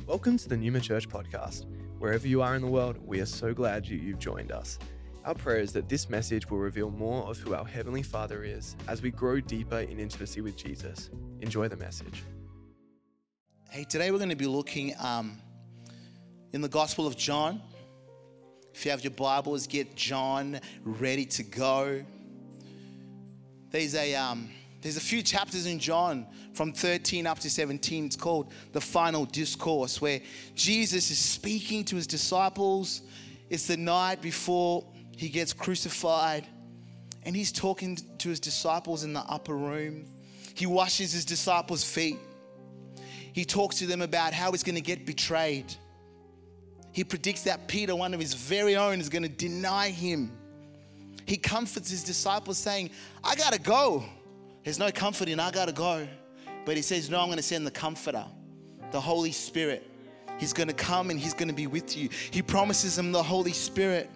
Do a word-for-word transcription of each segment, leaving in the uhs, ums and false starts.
Welcome to the Numa Church podcast. Wherever you are in the world, we are so glad you, you've joined us. Our prayer is that this message will reveal more of who our Heavenly Father is as we grow deeper in intimacy with Jesus. Enjoy the message. Hey, today we're going to be looking um, in the Gospel of John. If you have your Bibles, get John ready to go. There's a um, there's a few chapters in John from thirteen up to seventeen. It's called the Final Discourse, where Jesus is speaking to his disciples. It's the night before he gets crucified, and he's talking to his disciples in the upper room. He washes his disciples' feet. He talks to them about how he's going to get betrayed. He predicts that Peter, one of his very own, is going to deny him. He comforts his disciples saying, I got to go. There's no comfort in I got to go. But he says, no, I'm going to send the Comforter, the Holy Spirit. He's going to come and he's going to be with you. He promises them the Holy Spirit.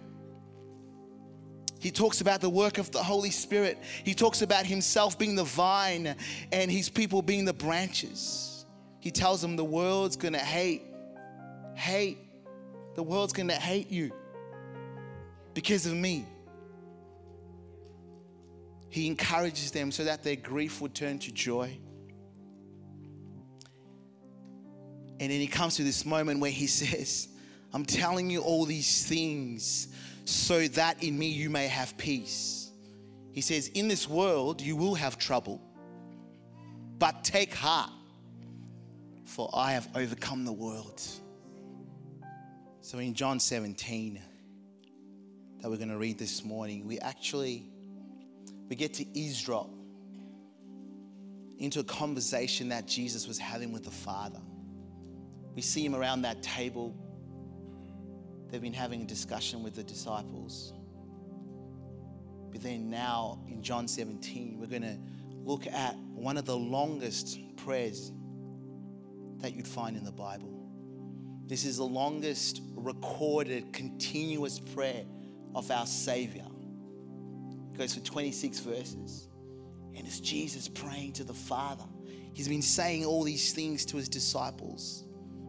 He talks about the work of the Holy Spirit. He talks about himself being the vine and his people being the branches. He tells them the world's going to hate, hate. The world's going to hate you because of me. He encourages them so that their grief would turn to joy. And then he comes to this moment where he says, I'm telling you all these things so that in me you may have peace. He says, in this world you will have trouble, but take heart, for I have overcome the world. So in John seventeen, that we're going to read this morning, we actually, we get to eavesdrop into a conversation that Jesus was having with the Father. We see him around that table. They've been having a discussion with the disciples. But then now in John seventeen, we're going to look at one of the longest prayers that you'd find in the Bible. This is the longest recorded continuous prayer of our Savior. It goes for twenty-six verses. And it's Jesus praying to the Father. He's been saying all these things to his disciples.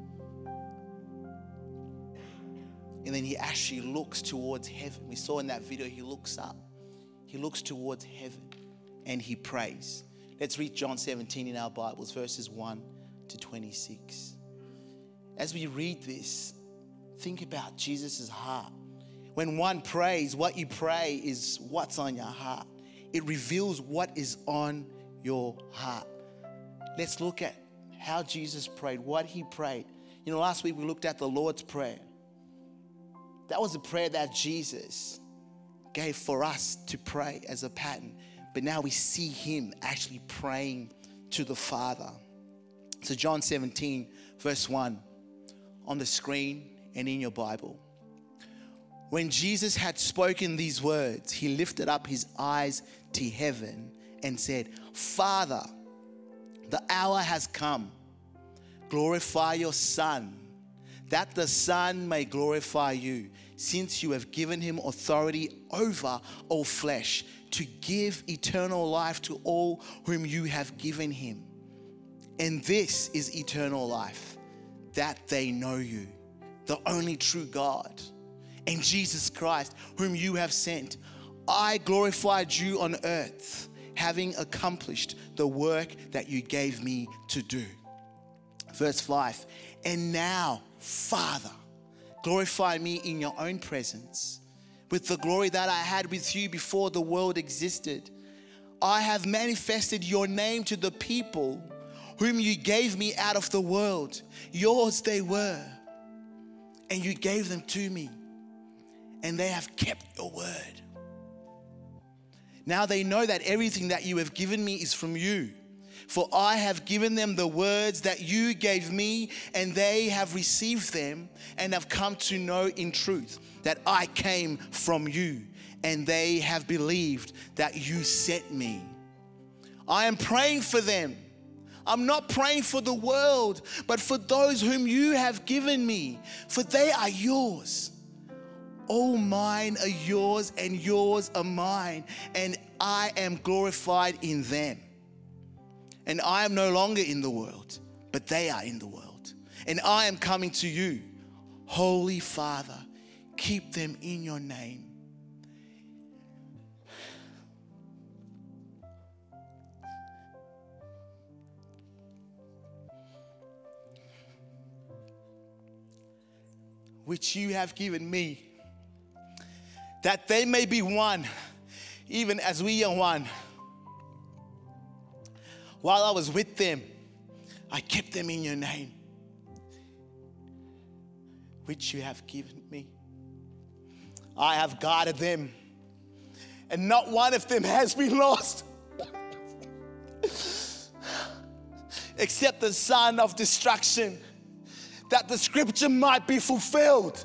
And then he actually looks towards heaven. We saw in that video, he looks up. He looks towards heaven and he prays. Let's read John seventeen in our Bibles, verses one to twenty-six. As we read this, think about Jesus' heart. When one prays, what you pray is what's on your heart. It reveals what is on your heart. Let's look at how Jesus prayed, what he prayed. You know, last week we looked at the Lord's Prayer. That was a prayer that Jesus gave for us to pray as a pattern. But now we see him actually praying to the Father. So John seventeen, verse one. On the screen and in your Bible. When Jesus had spoken these words, he lifted up his eyes to heaven and said, Father, the hour has come. Glorify your Son, that the Son may glorify you, since you have given him authority over all flesh, to give eternal life to all whom you have given him. And this is eternal life, that they know you, the only true God, and Jesus Christ, whom you have sent. I glorified you on earth, having accomplished the work that you gave me to do. Verse five, and now, Father, glorify me in your own presence, with the glory that I had with you before the world existed. I have manifested your name to the people whom you gave me out of the world. Yours they were, and you gave them to me, and they have kept your word. Now they know that everything that you have given me is from you. For I have given them the words that you gave me, and they have received them and have come to know in truth that I came from you, and they have believed that you sent me. I am praying for them. I'm not praying for the world, but for those whom you have given me, for they are yours. All mine are yours, and yours are mine, and I am glorified in them. And I am no longer in the world, but they are in the world. and I am coming to you. Holy Father, keep them in your name. Which you have given me, that they may be one, even as we are one. While I was with them, I kept them in your name, which you have given me. I have guarded them, and not one of them has been lost, except the son of destruction, that the scripture might be fulfilled.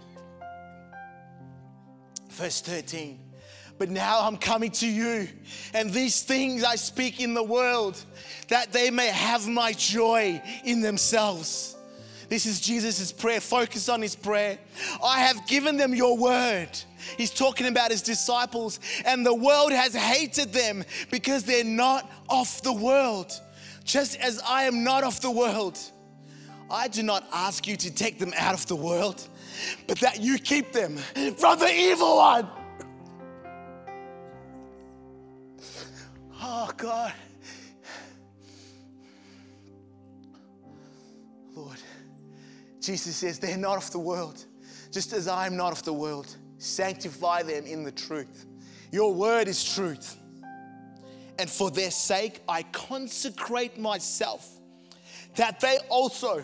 Verse thirteen, but now I'm coming to you, and these things I speak in the world, that they may have my joy in themselves. This is Jesus' prayer. Focus on his prayer. I have given them your word. He's talking about his disciples, and the world has hated them because they're not of the world, just as I am not of the world. I do not ask you to take them out of the world, but that you keep them from the evil one. Oh, God. Lord, Jesus says they're not of the world, just as I am not of the world. Sanctify them in the truth. Your word is truth. And for their sake, I consecrate myself, that they also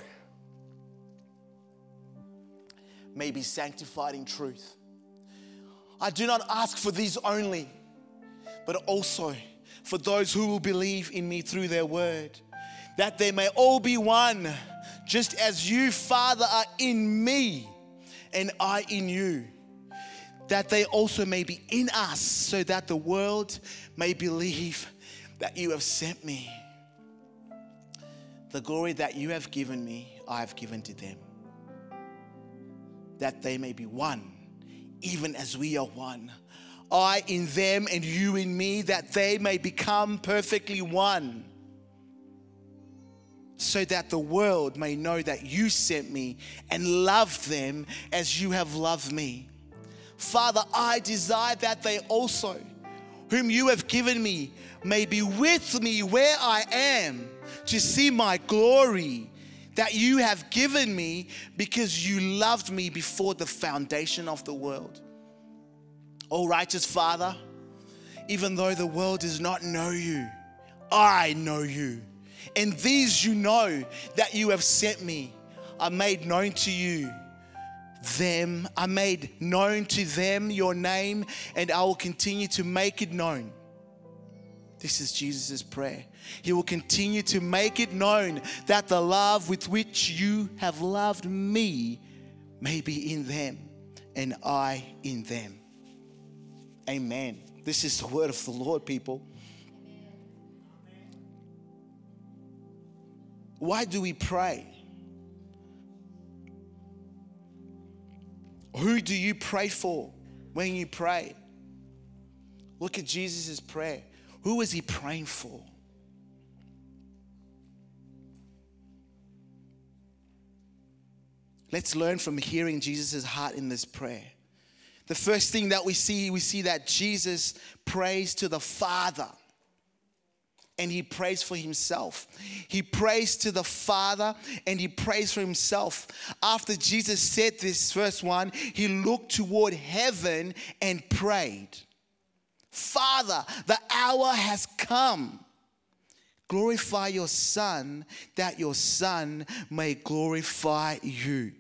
may be sanctified in truth. I do not ask for these only, but also for those who will believe in me through their word, that they may all be one, just as you, Father, are in me and I in you, that they also may be in us, so that the world may believe that you have sent me. The glory that you have given me, I have given to them, that they may be one, even as we are one. I in them and you in me, that they may become perfectly one, so that the world may know that you sent me and loved them as you have loved me. Father, I desire that they also, whom you have given me, may be with me where I am, to see my glory that you have given me, because you loved me before the foundation of the world. O righteous Father, even though the world does not know you, I know you. And these you know that you have sent me. I made known to you them, I made known to them your name, and I will continue to make it known. This is Jesus' prayer. He will continue to make it known that the love with which you have loved me may be in them and I in them. Amen. This is the word of the Lord, people. Why do we pray? Who do you pray for when you pray? Look at Jesus' prayer. Who is he praying for? Let's learn from hearing Jesus' heart in this prayer. The first thing that we see, we see that Jesus prays to the Father. And he prays for himself. He prays to the Father and he prays for himself. After Jesus said this, verse one, he looked toward heaven and prayed, Father, the hour has come. Glorify your Son, that your Son may glorify you.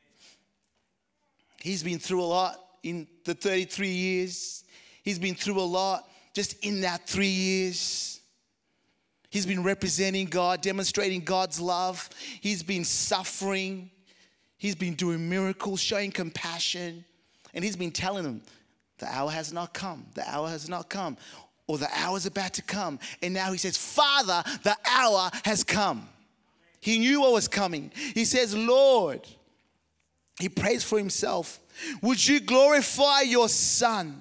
He's been through a lot in the thirty-three years. He's been through a lot just in that three years. He's been representing God, demonstrating God's love. He's been suffering. He's been doing miracles, showing compassion. And he's been telling them, the hour has not come. The hour has not come. Or the hour is about to come. And now he says, Father, the hour has come. He knew what was coming. He says, Lord, he prays for himself. Would you glorify your Son,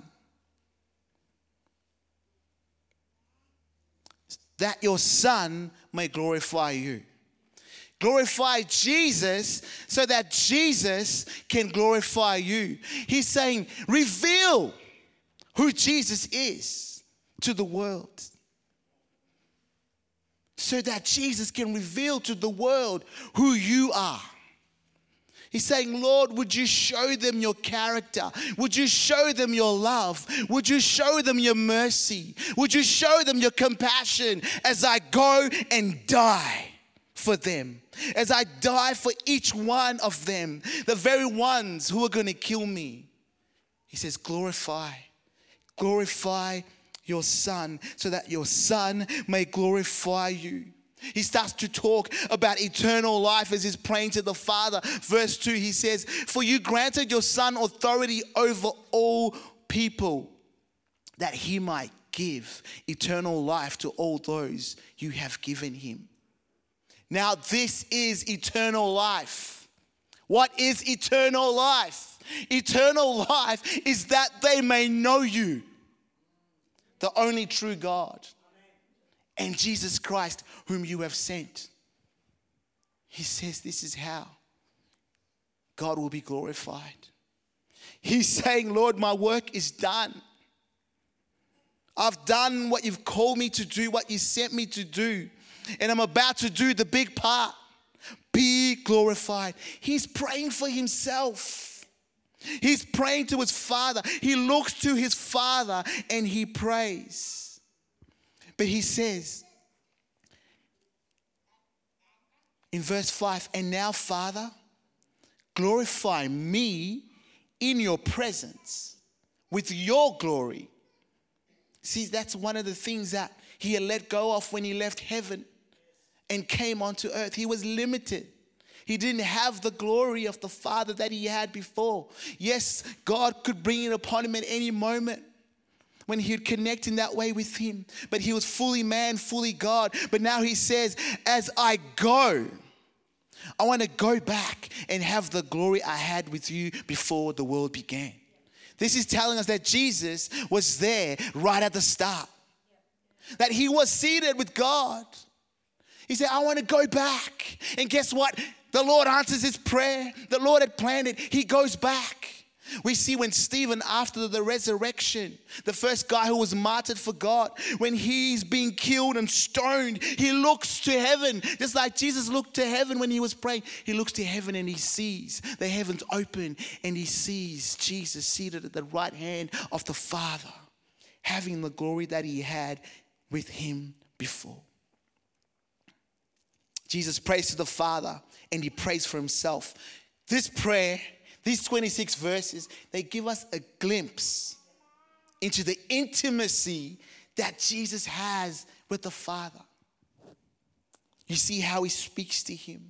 that your Son may glorify you? Glorify Jesus so that Jesus can glorify you. He's saying, reveal who Jesus is to the world, so that Jesus can reveal to the world who you are. He's saying, Lord, would you show them your character? Would you show them your love? Would you show them your mercy? Would you show them your compassion as I go and die for them? As I die for each one of them, the very ones who are going to kill me. He says, glorify, glorify your Son so that your Son may glorify you. He starts to talk about eternal life as he's praying to the Father. Verse two, he says, for you granted your Son authority over all people, that he might give eternal life to all those you have given him. Now this is eternal life. What is eternal life? Eternal life is that they may know you, the only true God, and Jesus Christ, whom you have sent. He says this is how God will be glorified. He's saying, Lord, my work is done. I've done what you've called me to do, what you sent me to do. And I'm about to do the big part. Be glorified. He's praying for himself. He's praying to his Father. He looks to his Father and he prays. But he says in verse five, and now, Father, glorify me in your presence with your glory. See, that's one of the things that he had let go of when he left heaven and came onto earth. He was limited. He didn't have the glory of the Father that he had before. Yes, God could bring it upon him at any moment when he would connect in that way with him. But he was fully man, fully God. But now he says, as I go, I want to go back and have the glory I had with you before the world began. This is telling us that Jesus was there right at the start. That he was seated with God. He said, I want to go back. And guess what? The Lord answers his prayer. The Lord had planned it. He goes back. We see when Stephen, after the resurrection, the first guy who was martyred for God, when he's being killed and stoned, he looks to heaven. Just like Jesus looked to heaven when he was praying. He looks to heaven and he sees the heavens open and he sees Jesus seated at the right hand of the Father, having the glory that he had with him before. Jesus prays to the Father and he prays for himself. This prayer, these twenty-six verses, they give us a glimpse into the intimacy that Jesus has with the Father. You see how he speaks to him.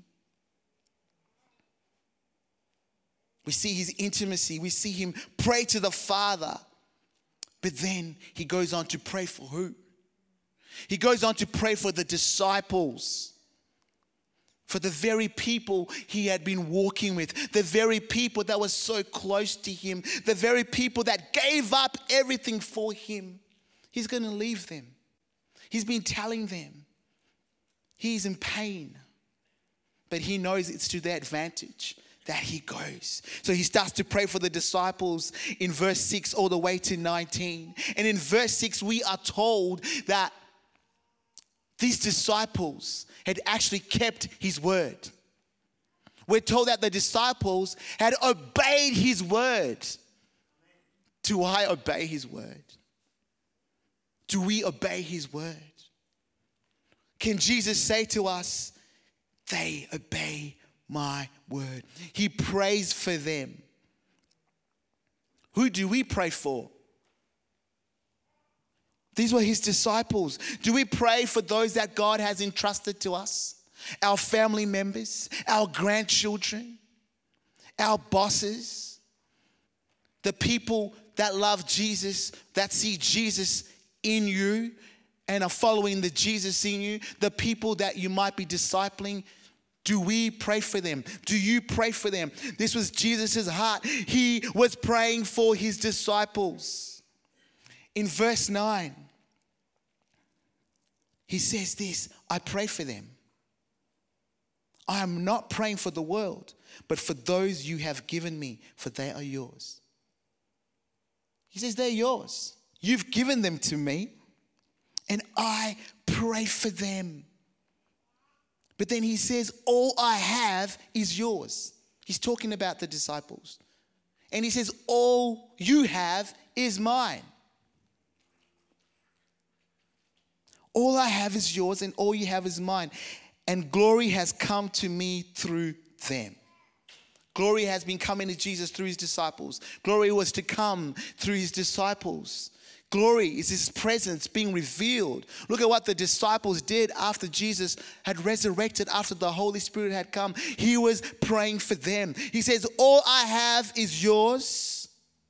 We see his intimacy. We see him pray to the Father. But then he goes on to pray for who? He goes on to pray for the disciples. For the very people he had been walking with, the very people that were so close to him, the very people that gave up everything for him. He's going to leave them. He's been telling them he's in pain, but he knows it's to their advantage that he goes. So he starts to pray for the disciples in verse six all the way to nineteen. And in verse six, we are told that these disciples had actually kept his word. We're told that the disciples had obeyed his word. Do I obey his word? Do we obey his word? Can Jesus say to us, they obey my word? He prays for them. Who do we pray for? These were his disciples. Do we pray for those that God has entrusted to us? Our family members, our grandchildren, our bosses, the people that love Jesus, that see Jesus in you and are following the Jesus in you, the people that you might be discipling. Do we pray for them? Do you pray for them? This was Jesus' heart. He was praying for his disciples. In verse nine, he says this, I pray for them. I am not praying for the world, but for those you have given me, for they are yours. He says, they're yours. You've given them to me, and I pray for them. But then he says, all I have is yours. He's talking about the disciples. And he says, all you have is mine. All I have is yours, and all you have is mine. And glory has come to me through them. Glory has been coming to Jesus through his disciples. Glory was to come through his disciples. Glory is his presence being revealed. Look at what the disciples did after Jesus had resurrected, after the Holy Spirit had come. He was praying for them. He says, all I have is yours.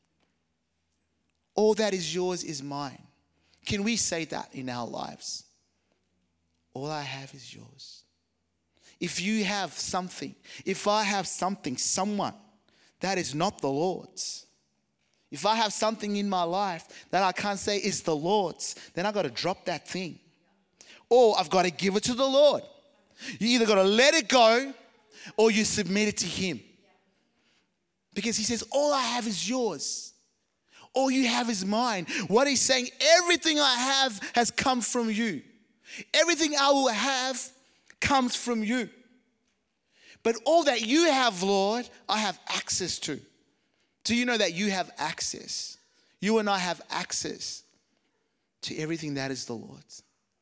All that is yours is mine. Can we say that in our lives? All I have is yours. If you have something, if I have something, someone that is not the Lord's, if I have something in my life that I can't say is the Lord's, then I've got to drop that thing. Or I've got to give it to the Lord. You either got to let it go or you submit it to him. Because he says, all I have is yours. All you have is mine. What he's saying, everything I have has come from you. Everything I will have comes from you. But all that you have, Lord, I have access to. Do you know that you have access? You and I have access to everything that is the Lord's.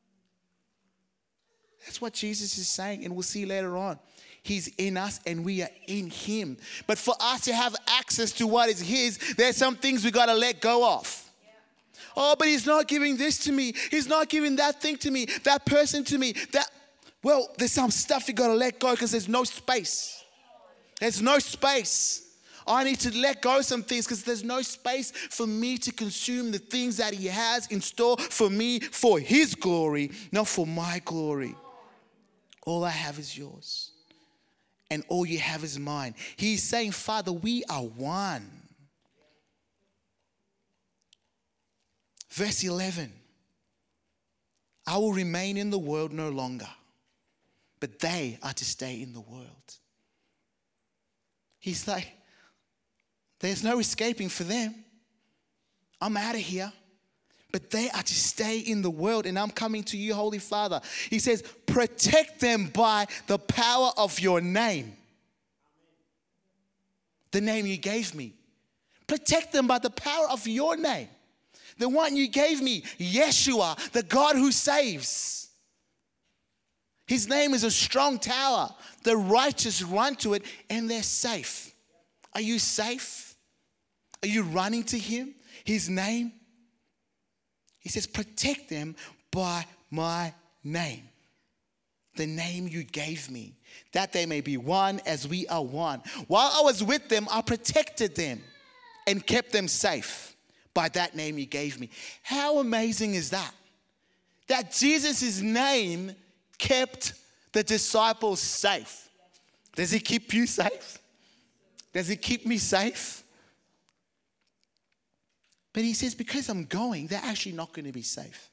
That's what Jesus is saying, and we'll see later on. He's in us and we are in him. But for us to have access to what is his, there's some things we got to let go of. Oh, but he's not giving this to me. He's not giving that thing to me, that person to me. That Well, there's some stuff you got to let go because there's no space. There's no space. I need to let go of some things because there's no space for me to consume the things that he has in store for me for his glory, not for my glory. All I have is yours. And all you have is mine. He's saying, Father, we are one. Verse eleven. I will remain in the world no longer, but they are to stay in the world. He's like, there's no escaping for them. I'm out of here. But they are to stay in the world, and I'm coming to you, Holy Father. He says, protect them by the power of your name. The name you gave me. Protect them by the power of your name. The one you gave me, Yeshua, the God who saves. His name is a strong tower. The righteous run to it, and they're safe. Are you safe? Are you running to him? His name? He says, protect them by my name. The name you gave me, that they may be one as we are one. While I was with them, I protected them and kept them safe by that name you gave me. How amazing is that? That Jesus' name kept the disciples safe. Does he keep you safe? Does he keep me safe? But he says, because I'm going, they're actually not going to be safe.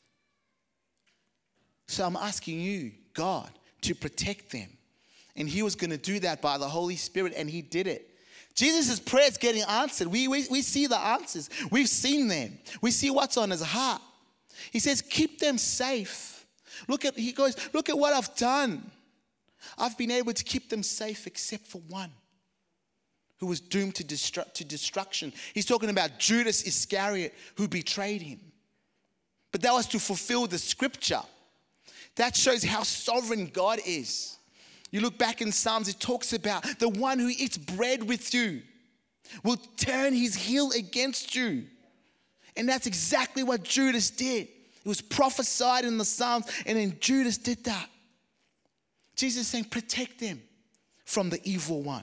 So I'm asking you, God, to protect them. And he was going to do that by the Holy Spirit, and he did it. Jesus' prayer is getting answered. We, we, we see the answers. We've seen them. We see what's on his heart. He says, keep them safe. Look at, he goes, look at what I've done. I've been able to keep them safe except for one, who was doomed to, destru- to destruction. He's talking about Judas Iscariot, who betrayed him. But that was to fulfill the scripture. That shows how sovereign God is. You look back in Psalms, it talks about the one who eats bread with you will turn his heel against you. And that's exactly what Judas did. It was prophesied in the Psalms, and then Judas did that. Jesus is saying, protect them from the evil one.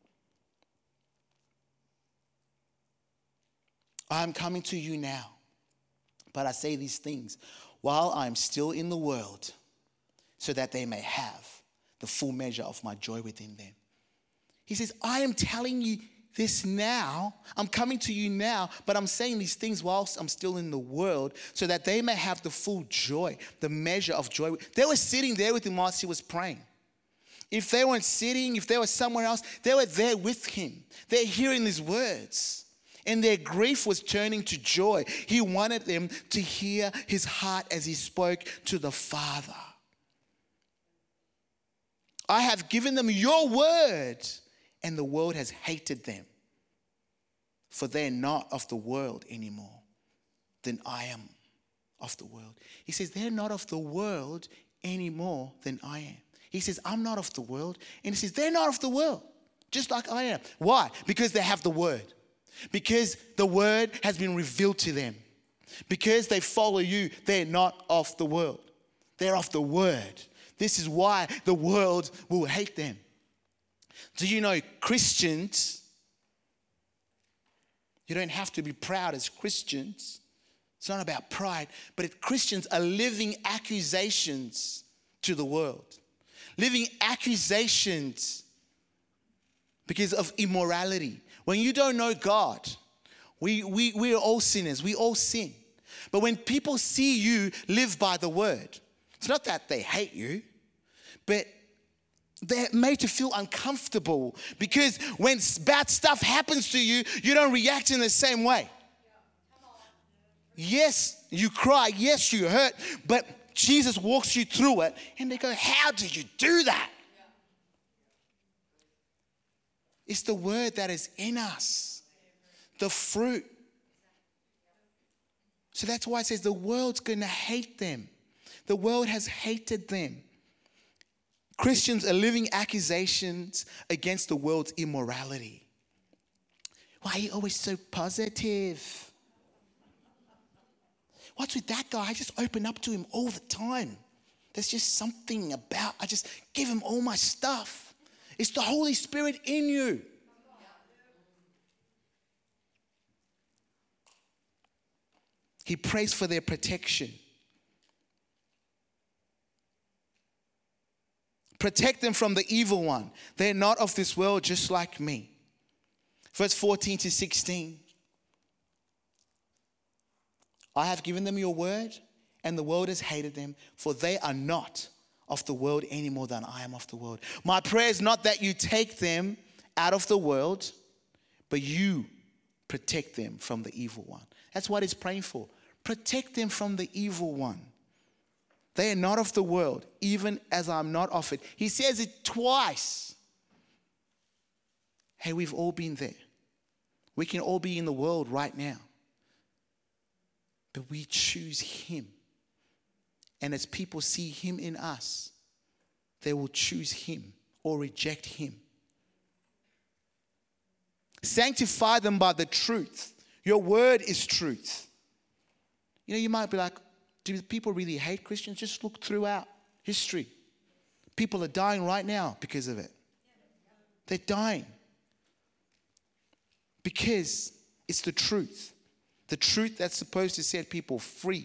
I am coming to you now, but I say these things while I am still in the world, so that they may have the full measure of my joy within them. He says, I am telling you this now. I'm coming to you now, but I'm saying these things whilst I'm still in the world, so that they may have the full joy, the measure of joy. They were sitting there with him whilst he was praying. If they weren't sitting, if they were somewhere else, they were there with him. They're hearing these words. And their grief was turning to joy. He wanted them to hear his heart as he spoke to the Father. I have given them your word, and the world has hated them. For they are not of the world anymore than I am of the world. He says they're not of the world any more than I am. He says I'm not of the world. And he says they're not of the world, just like I am. Why? Because they have the word. Because the word has been revealed to them. Because they follow you, they're not of the world. They're of the word. This is why the world will hate them. Do you know Christians, you don't have to be proud as Christians. It's not about pride, but if Christians are living accusations to the world. Living accusations because of immorality. When you don't know God, we, we, we are all sinners. We all sin. But when people see you live by the word, it's not that they hate you, but they're made to feel uncomfortable because when bad stuff happens to you, you don't react in the same way. Yes, you cry. Yes, you hurt. But Jesus walks you through it and they go, how did you do that? It's the word that is in us, the fruit. So that's why it says the world's going to hate them. The world has hated them. Christians are living accusations against the world's immorality. Why are you always so positive? What's with that guy? I just open up to him all the time. There's just something about, I just give him all my stuff. It's the Holy Spirit in you. He prays for their protection. Protect them from the evil one. They're not of this world, just like me. Verse fourteen to sixteen. I have given them your word, and the world has hated them, for they are not of the world any more than I am of the world. My prayer is not that you take them out of the world, but you protect them from the evil one. That's what he's praying for. Protect them from the evil one. They are not of the world, even as I'm not of it. He says it twice. Hey, we've all been there. We can all be in the world right now. But we choose him. And as people see him in us, they will choose him or reject him. Sanctify them by the truth. Your word is truth. You know, you might be like, do people really hate Christians? Just look throughout history. People are dying right now because of it. They're dying. Because it's the truth. The truth that's supposed to set people free.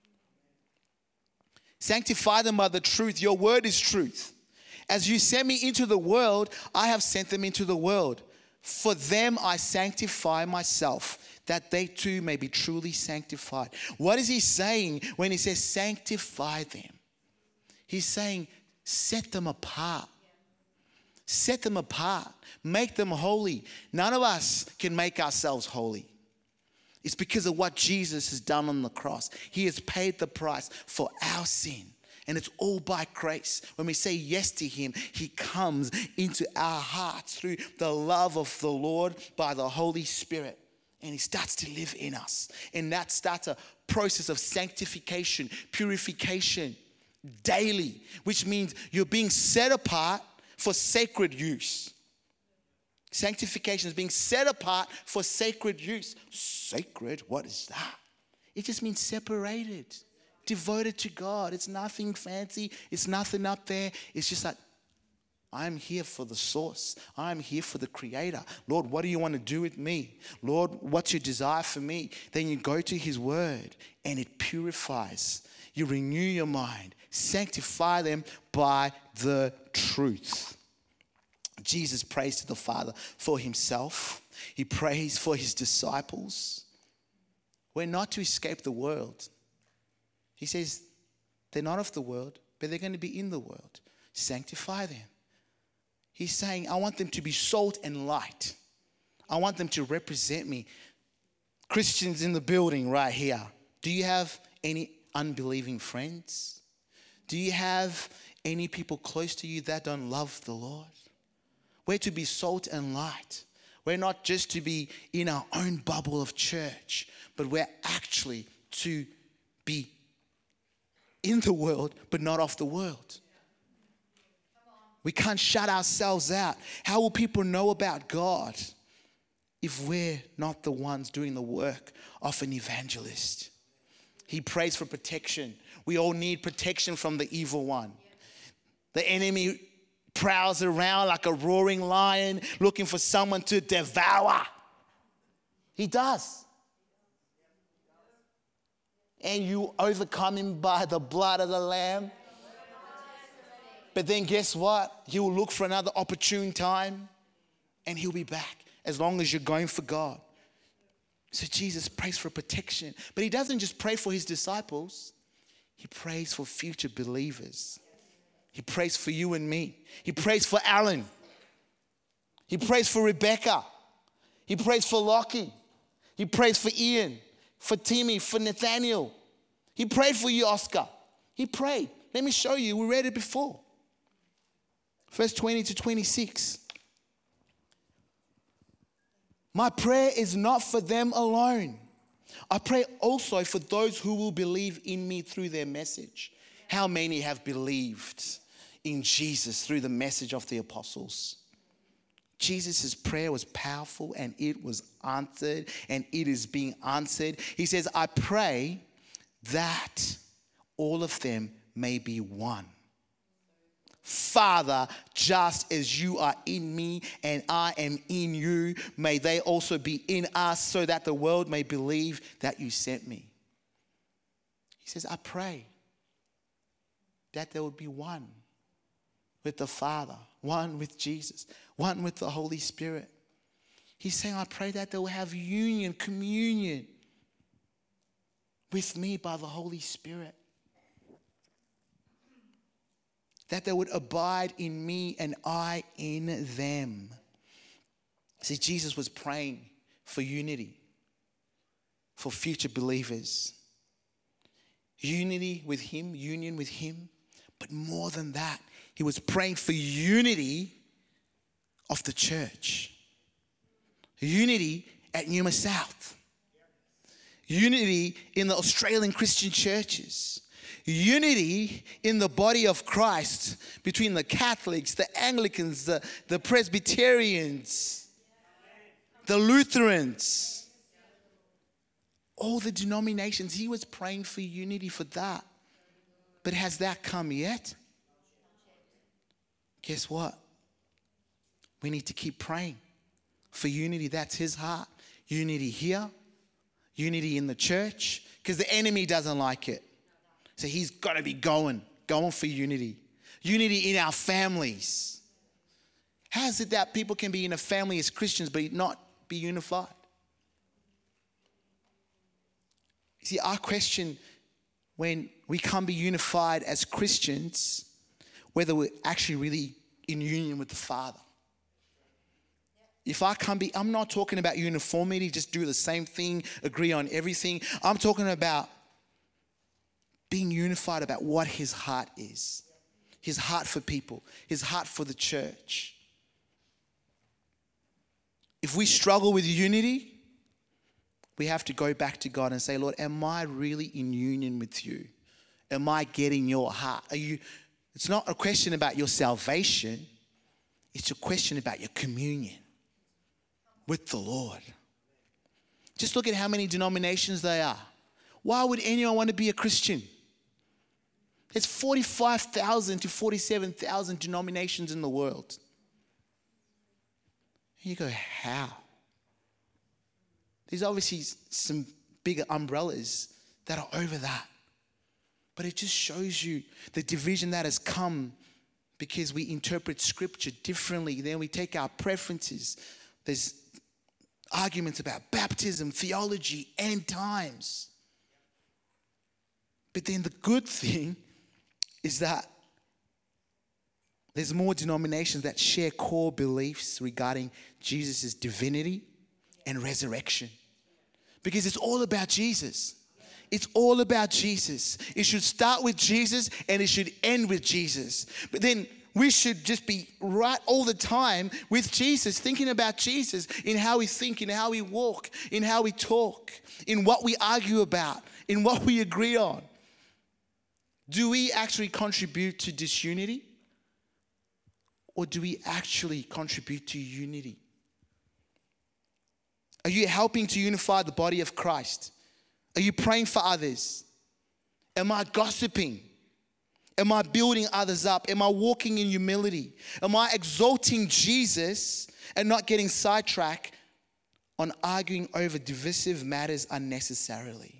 Sanctify them by the truth. Your word is truth. As you sent me into the world, I have sent them into the world. For them I sanctify myself, that they too may be truly sanctified. What is he saying when he says sanctify them? He's saying set them apart. Set them apart. Make them holy. None of us can make ourselves holy. It's because of what Jesus has done on the cross. He has paid the price for our sin. And it's all by grace. When we say yes to him, he comes into our hearts through the love of the Lord by the Holy Spirit. And he starts to live in us. And that starts a process of sanctification, purification daily, which means you're being set apart for sacred use. Sanctification is being set apart for sacred use. Sacred? What is that? It just means separated, devoted to God. It's nothing fancy. It's nothing up there. It's just like, I'm here for the source. I'm here for the creator. Lord, what do you want to do with me? Lord, what's your desire for me? Then you go to his word and it purifies. You renew your mind. Sanctify them by the truth. Jesus prays to the Father for himself. He prays for his disciples. We're not to escape the world. He says they're not of the world, but they're going to be in the world. Sanctify them. He's saying, I want them to be salt and light. I want them to represent me. Christians in the building right here. Do you have any unbelieving friends? Do you have any people close to you that don't love the Lord? We're to be salt and light. We're not just to be in our own bubble of church, but we're actually to be in the world, but not of the world. We can't shut ourselves out. How will people know about God if we're not the ones doing the work of an evangelist? He prays for protection. We all need protection from the evil one. The enemy prowls around like a roaring lion looking for someone to devour. He does. And you overcome him by the blood of the Lamb. But then guess what? He will look for another opportune time and he'll be back as long as you're going for God. So Jesus prays for protection. But he doesn't just pray for his disciples. He prays for future believers. He prays for you and me. He prays for Alan. He prays for Rebecca. He prays for Lockie. He prays for Ian, for Timmy, for Nathaniel. He prayed for you, Oscar. He prayed. Let me show you. We read it before. Verse twenty to twenty-six. My prayer is not for them alone. I pray also for those who will believe in me through their message. How many have believed in Jesus through the message of the apostles? Jesus' prayer was powerful and it was answered and it is being answered. He says, I pray that all of them may be one. Father, just as you are in me and I am in you, may they also be in us so that the world may believe that you sent me. He says, I pray that there would be one with the Father, one with Jesus, one with the Holy Spirit. He's saying, I pray that they will have union, communion with me by the Holy Spirit. That they would abide in me and I in them. See, Jesus was praying for unity, for future believers. Unity with him, union with him. But more than that, he was praying for unity of the church. Unity at Numa South. Unity in the Australian Christian churches. Unity in the body of Christ between the Catholics, the Anglicans, the, the Presbyterians, the Lutherans, all the denominations. He was praying for unity for that. But has that come yet? Guess what? We need to keep praying for unity. That's his heart. Unity here, unity in the church, because the enemy doesn't like it. So he's got to be going, going for unity. Unity in our families. How is it that people can be in a family as Christians but not be unified? See, our question when we can't be unified as Christians, whether we're actually really in union with the Father. If I can't be, I'm not talking about uniformity, just do the same thing, agree on everything. I'm talking about being unified about what his heart is. His heart for people. His heart for the church. If we struggle with unity, we have to go back to God and say, Lord, am I really in union with you? Am I getting your heart? Are you? It's not a question about your salvation. It's a question about your communion with the Lord. Just look at how many denominations there are. Why would anyone want to be a Christian? There's forty-five thousand to forty-seven thousand denominations in the world. And you go, how? There's obviously some bigger umbrellas that are over that. But it just shows you the division that has come because we interpret scripture differently. Then we take our preferences. There's arguments about baptism, theology, end times. But then the good thing is that There's more denominations that share core beliefs regarding Jesus' divinity and resurrection. Because it's all about Jesus. It's all about Jesus. It should start with Jesus and it should end with Jesus. But then we should just be right all the time with Jesus, thinking about Jesus in how we think, in how we walk, in how we talk, in what we argue about, in what we agree on. Do we actually contribute to disunity? Or do we actually contribute to unity? Are you helping to unify the body of Christ? Are you praying for others? Am I gossiping? Am I building others up? Am I walking in humility? Am I exalting Jesus and not getting sidetracked on arguing over divisive matters unnecessarily?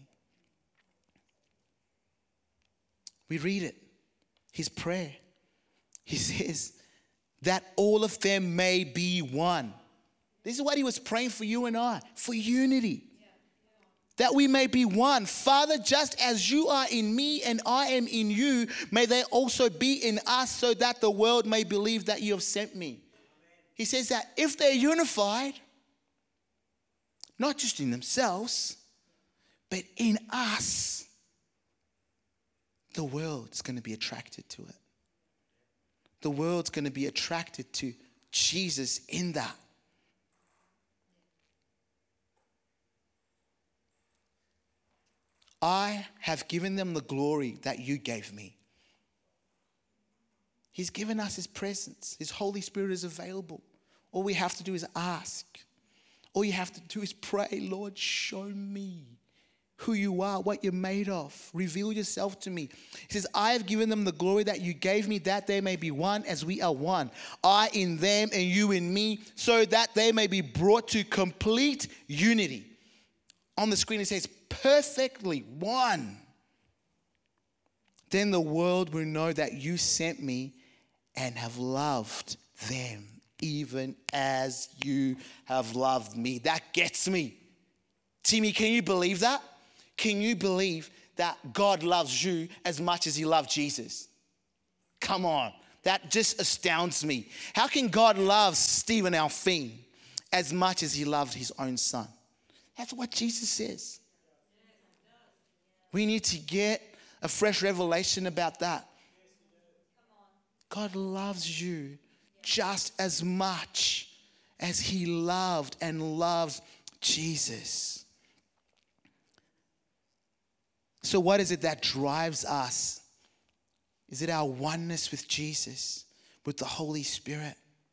We read it. His prayer. He says, that all of them may be one. This is what he was praying for you and I, for unity. That we may be one. Father, just as you are in me and I am in you, may they also be in us, so that the world may believe that you have sent me. He says that if they're unified, not just in themselves, but in us, the world's going to be attracted to it. The world's going to be attracted to Jesus in that. I have given them the glory that you gave me. He's given us his presence. His Holy Spirit is available. All we have to do is ask. All you have to do is pray, Lord, show me who you are, what you're made of. Reveal yourself to me. He says, I have given them the glory that you gave me, that they may be one as we are one. I in them and you in me, so that they may be brought to complete unity. On the screen it says, perfectly one. Then the world will know that you sent me and have loved them, even as you have loved me. That gets me. Timmy, can you believe that? Can you believe that God loves you as much as he loved Jesus? Come on. That just astounds me. How can God love Stephen Alfine as much as he loved his own son? That's what Jesus says. We need to get a fresh revelation about that. God loves you just as much as he loved and loves Jesus. So what is it that drives us? Is it our oneness with Jesus, with the Holy Spirit?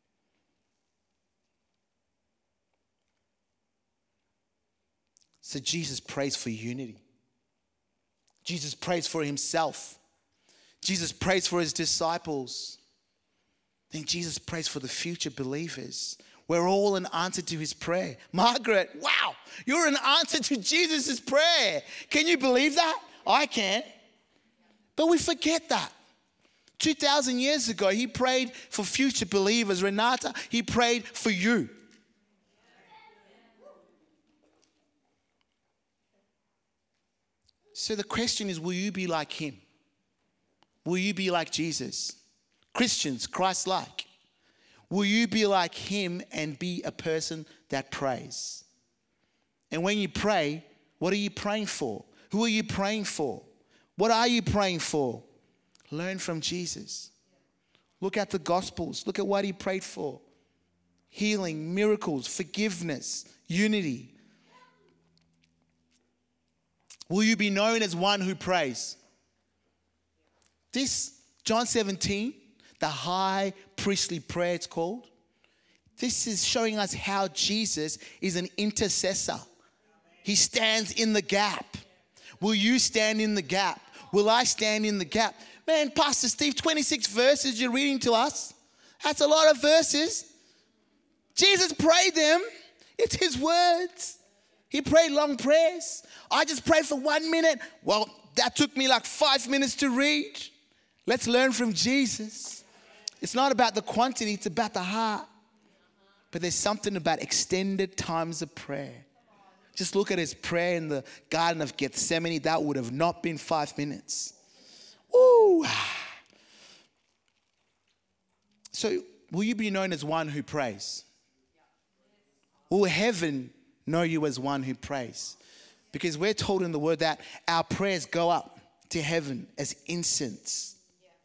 So Jesus prays for unity. Jesus prays for himself. Jesus prays for his disciples. Then Jesus prays for the future believers. We're all an answer to his prayer. Margaret, wow, you're an answer to Jesus' prayer. Can you believe that? I can. But we forget that. two thousand years ago, he prayed for future believers. Renata, he prayed for you. So the question is, will you be like him? Will you be like Jesus? Christians, Christ-like. Will you be like him and be a person that prays? And when you pray, what are you praying for? Who are you praying for? What are you praying for? Learn from Jesus. Look at the Gospels. Look at what he prayed for. Healing, miracles, forgiveness, unity. Will you be known as one who prays? This, John seventeen, the high priestly prayer it's called. This is showing us how Jesus is an intercessor. He stands in the gap. Will you stand in the gap? Will I stand in the gap? Man, Pastor Steve, twenty-six verses you're reading to us. That's a lot of verses. Jesus prayed them. It's his words. He prayed long prayers. I just prayed for one minute. Well, that took me like five minutes to read. Let's learn from Jesus. It's not about the quantity, it's about the heart. But there's something about extended times of prayer. Just look at his prayer in the Garden of Gethsemane. That would have not been five minutes. Woo! So will you be known as one who prays? Will heaven know you as one who prays? Because we're told in the word that our prayers go up to heaven as incense.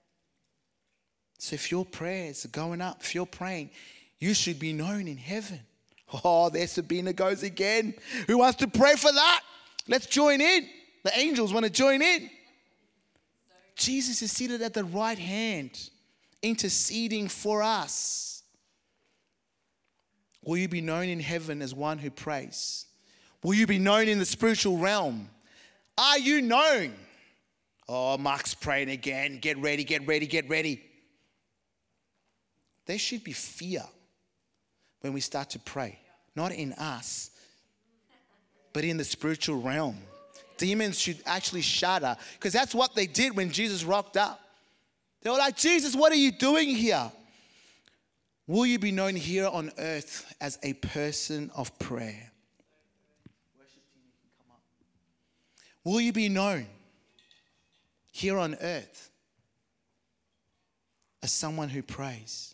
So if your prayers are going up, if you're praying, you should be known in heaven. Oh, there Sabina goes again. Who wants to pray for that? Let's join in. The angels want to join in. Jesus is seated at the right hand, interceding for us. Will you be known in heaven as one who prays? Will you be known in the spiritual realm? Are you known? Oh, Mark's praying again. Get ready, get ready, get ready. There should be fear when we start to pray. Not in us, but in the spiritual realm. Demons should actually shudder, because that's what they did when Jesus rocked up. They were like, Jesus, what are you doing here? Will you be known here on earth as a person of prayer? Will you be known here on earth as someone who prays?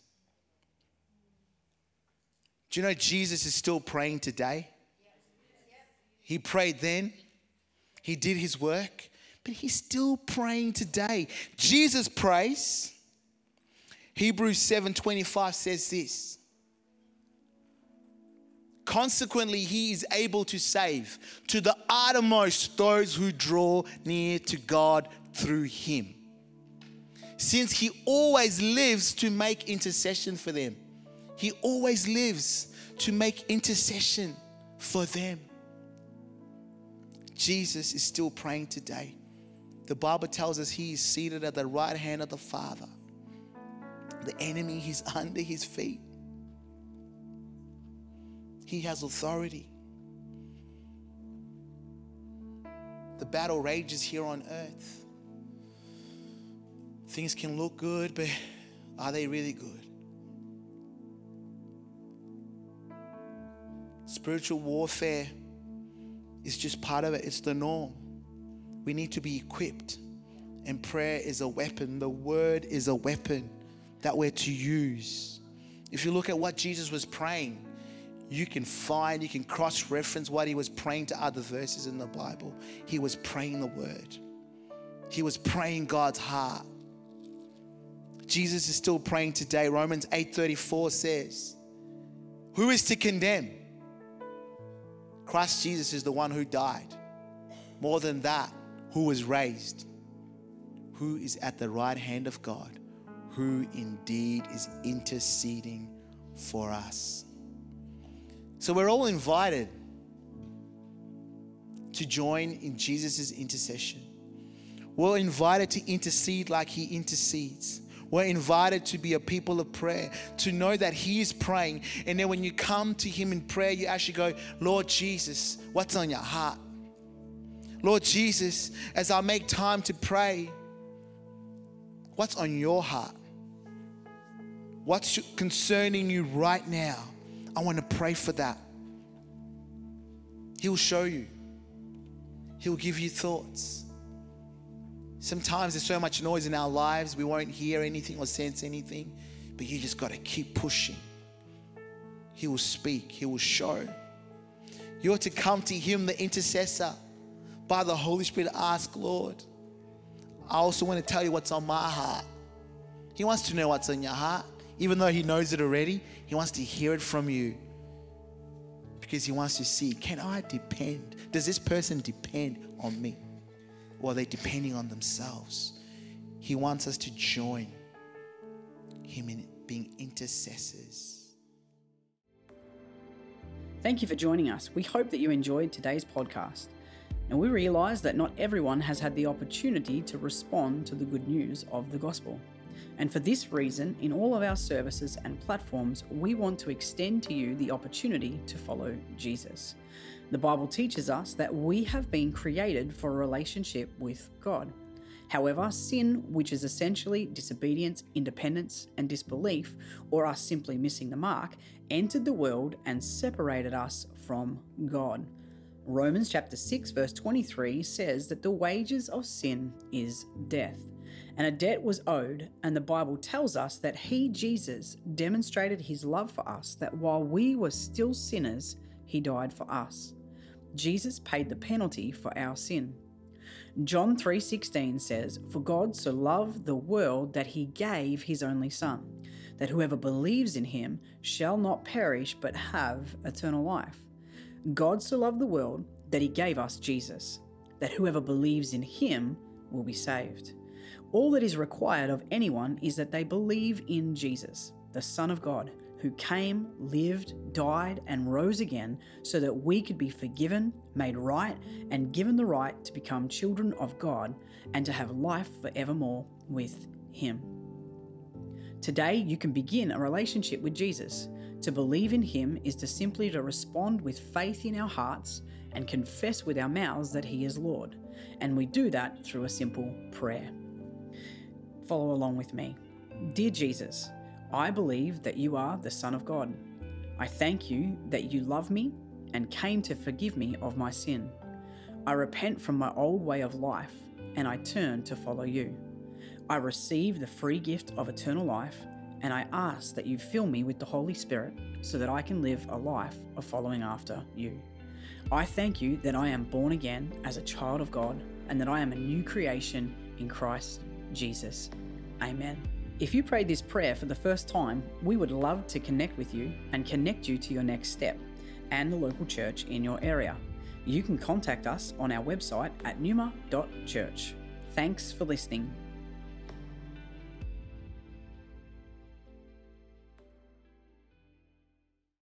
Do you know Jesus is still praying today? He prayed then. He did his work. But he's still praying today. Jesus prays. Hebrews seven twenty-five says this. Consequently, he is able to save to the uttermost those who draw near to God through him, since he always lives to make intercession for them. He always lives to make intercession for them. Jesus is still praying today. The Bible tells us he is seated at the right hand of the Father. The enemy is under his feet. He has authority. The battle rages here on earth. Things can look good, but are they really good? Spiritual warfare is just part of it. It's the norm. We need to be equipped. And prayer is a weapon. The word is a weapon that we're to use. If you look at what Jesus was praying, you can find, you can cross-reference what he was praying to other verses in the Bible. He was praying the word. He was praying God's heart. Jesus is still praying today. Romans eight thirty-four says, who is to condemn? Christ Jesus is the one who died. More than that, who was raised, who is at the right hand of God, who indeed is interceding for us. So we're all invited to join in Jesus' intercession. We're invited to intercede like he intercedes. We're invited to be a people of prayer, to know that he is praying. And then when you come to him in prayer, you actually go, Lord Jesus, what's on your heart? Lord Jesus, as I make time to pray, what's on your heart? What's concerning you right now? I want to pray for that. He'll show you. He'll give you thoughts. Sometimes there's so much noise in our lives, we won't hear anything or sense anything, but you just got to keep pushing. He will speak. He will show. You're to come to him, the intercessor, by the Holy Spirit. Ask, Lord, I also want to tell you what's on my heart. He wants to know what's on your heart. Even though he knows it already, he wants to hear it from you. Because he wants to see, can I depend? Does this person depend on me? Or are they depending on themselves? He wants us to join him in being intercessors. Thank you for joining us. We hope that you enjoyed today's podcast. Now, we realize that not everyone has had the opportunity to respond to the good news of the gospel. And for this reason, in all of our services and platforms, we want to extend to you the opportunity to follow Jesus. The Bible teaches us that we have been created for a relationship with God. However, sin, which is essentially disobedience, independence, and disbelief, or us simply missing the mark, entered the world and separated us from God. Romans chapter six verse twenty-three says that the wages of sin is death. And a debt was owed, and the Bible tells us that he, Jesus, demonstrated his love for us, that while we were still sinners, he died for us. Jesus paid the penalty for our sin. John three sixteen says, "For God so loved the world that he gave his only Son, that whoever believes in him shall not perish but have eternal life." God so loved the world that he gave us Jesus, that whoever believes in him will be saved. All that is required of anyone is that they believe in Jesus, the Son of God, who came, lived, died, and rose again so that we could be forgiven, made right, and given the right to become children of God and to have life forevermore with him. Today, you can begin a relationship with Jesus. To believe in him is to simply to respond with faith in our hearts and confess with our mouths that he is Lord. And we do that through a simple prayer. Follow along with me. Dear Jesus, I believe that you are the Son of God. I thank you that you love me and came to forgive me of my sin. I repent from my old way of life and I turn to follow you. I receive the free gift of eternal life and I ask that you fill me with the Holy Spirit so that I can live a life of following after you. I thank you that I am born again as a child of God and that I am a new creation in Christ Jesus. Amen. If you prayed this prayer for the first time, we would love to connect with you and connect you to your next step and the local church in your area. You can contact us on our website at numa dot church. Thanks for listening.